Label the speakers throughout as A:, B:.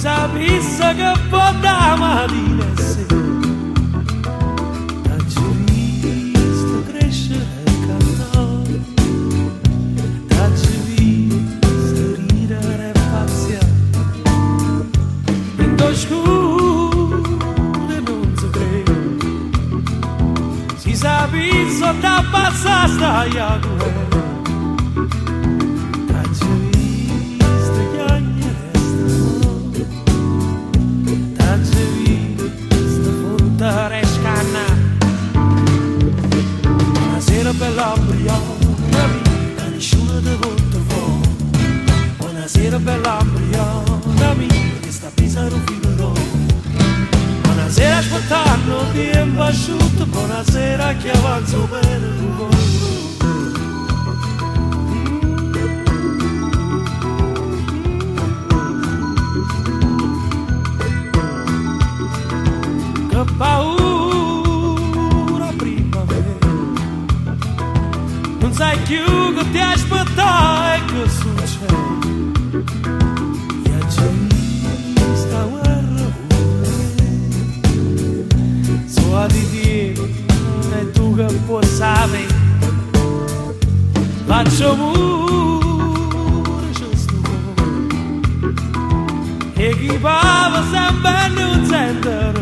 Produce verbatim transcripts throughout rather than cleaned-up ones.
A: sapesse che può da mattina e sera t'ho visto crescere e cantare, t'ho visto ridere e pazziare in oscuro non si crede, si sapesse da passare stai a guerra. Buonasera bella ambriana mia, che nessuno ti volta fuori. Buonasera bella ambriana mia, che sta pisando filo. Buonasera aspettando tempo asciutto, buonasera che avanzo per il cuore. Che paura primavera, non sai più che ti aspettare e che succede. Viaggi sta guerra pure, so di te e tu che puoi sapere, faccio pure questo e chi parla sempre non sente.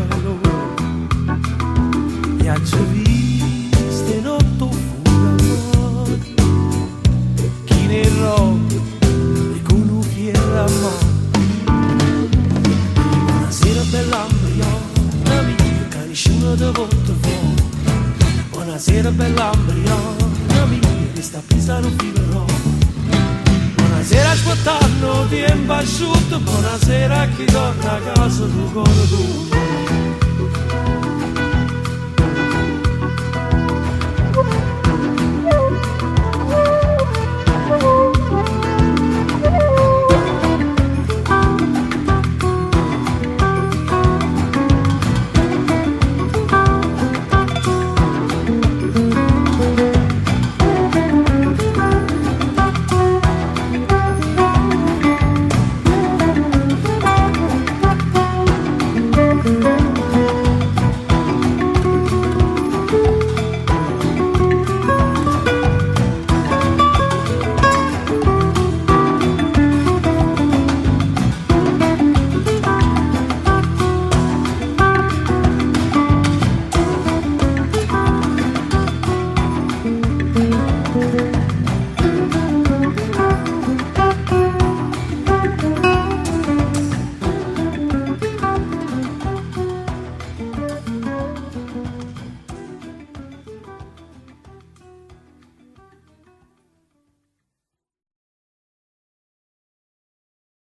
A: Viaggio viste notte fuori, chi ne roba e quello che era morto. Buonasera bella ambriana mia, che nessuno ti volta fuori. Buonasera bella ambriana mia, che sta pisando filo. Buonasera aspettando tempo asciutto, buonasera a chi torna a casa tu con tu.